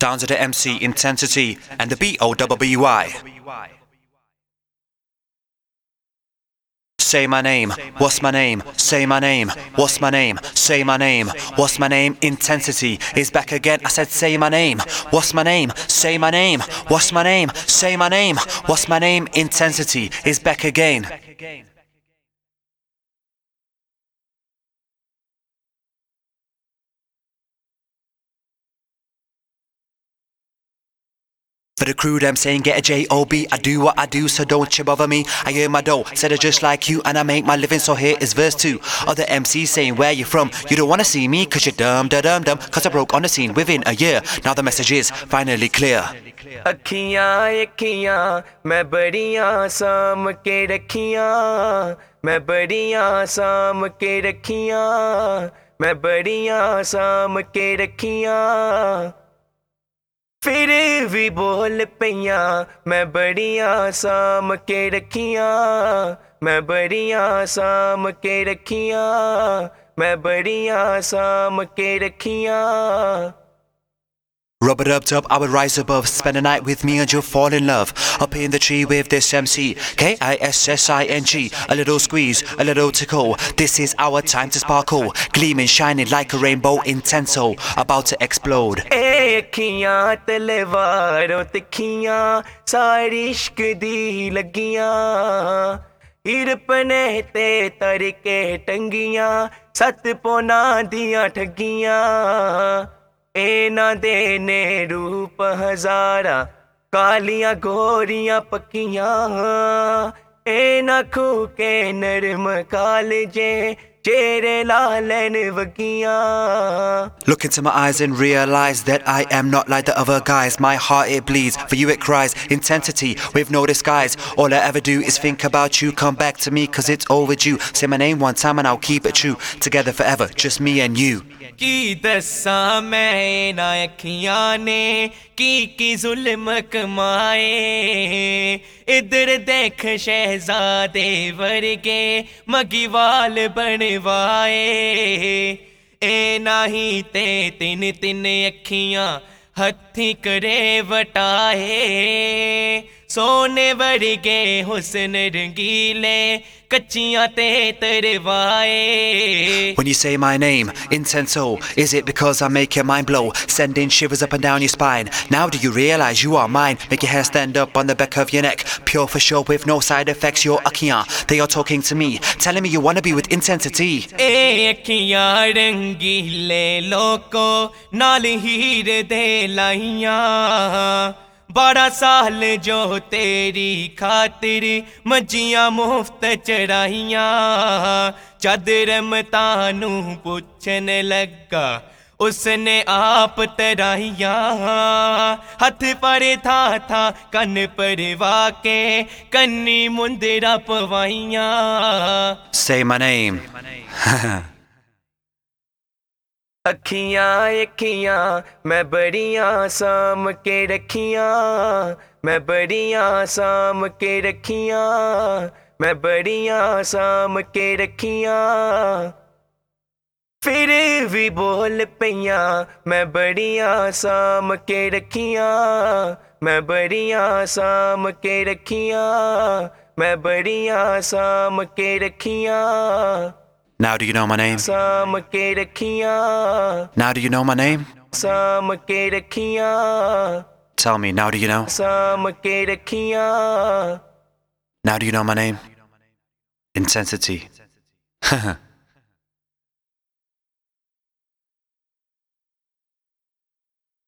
Down to the MC intensity and the BOWY. Say my name, what's my name? Say my name, what's my name? Say my name, what's my name? Intensity is back again. I said say my name, what's my name? Say my name, what's my name? Say my name, what's my name? Intensity is back again. For the crew, them saying get a J-O-B. I do what I do, so don't you bother me. I earn my dough, said I just like you, and I make my living, so here is verse 2. Other MCs saying where you from. You don't wanna see me, cause you're dumb, cause I broke on the scene within a year. Now the message is finally clear. अखियाँ अखियाँ मैं बड़ियाँ साम के रखियाँ मैं बड़ियाँ साम के रखियाँ मैं बड़ियाँ साम के रखियाँ फिर भी बोल पईयाँ मैं बड़ियाँ साम के रखियाँ मैं बड़ियाँ साम के रखियाँ मैं बड़ियाँ साम के रखियाँ Rub it up top, I would rise above. Spend the night with me and you'll fall in love. Up in the tree with this MC Kissing. A little squeeze, a little tickle. This is our time to sparkle. Gleaming, shining like a rainbow, intenso, about to explode. अखियाँ तलवारों तिखियाँ सारी इश्क दी लगियाँ हिरपने ते तरके टंगियाँ सत पोना दियाँ ठगियाँ ना देने रूप हजारा कालियां गोरियां पकियां ना खूके नरम कालजे चेहरे लालन वगियां Look into my eyes and realize that I am not like the other guys. My heart it bleeds, for you it cries. Intensity with no disguise. All I ever do is think about you. Come back to me cause it's overdue. Say my name one time and I'll keep it true. Together forever, just me and you. की दस्सां मैं ना अखियां ने की जुल्म कमाए इधर देख शहजादे वर्गे मगीवाल बनवाए नाही ते तिन तिन अखियां हथी करे वटाए सोने वर्गे हुस्न रंगीले कच्चियां ते तरवाए When you say my name, intenso, is it because I make your mind blow, sending shivers up and down your spine? Now do you realize you are mine? Make your hair stand up on the back of your neck, pure for sure with no side effects. You're Akiya, they are talking to me, telling me you wanna be with intensity. अखियां रंगीले लोको नाल हीर दे लाइयां 12 साल जो तेरी खातिर मजियां मुफ्त चढ़ाइयां जद रमतानू पुछन लगा उसने आप तराइयां हथ पर था कन परवा के कन्नी मुंदरा पवाइयां Say my name. अखियाँ अखियाँ मैं बड़ियाँ साम के रखियाँ मैं बड़ियाँ साम के रखियाँ मैं बड़ियाँ साम के रखियाँ फिर भी बोल पईयाँ मैं बड़ियाँ साम के रखियाँ मैं बड़ियाँ साम के रखियाँ मैं बड़ियाँ साम के रखियाँ Now do you know my name? साम के रखियाँ Now do you know my name? साम के रखियाँ Tell me, now do you know? साम के रखियाँ Now do you know my name? Intensity.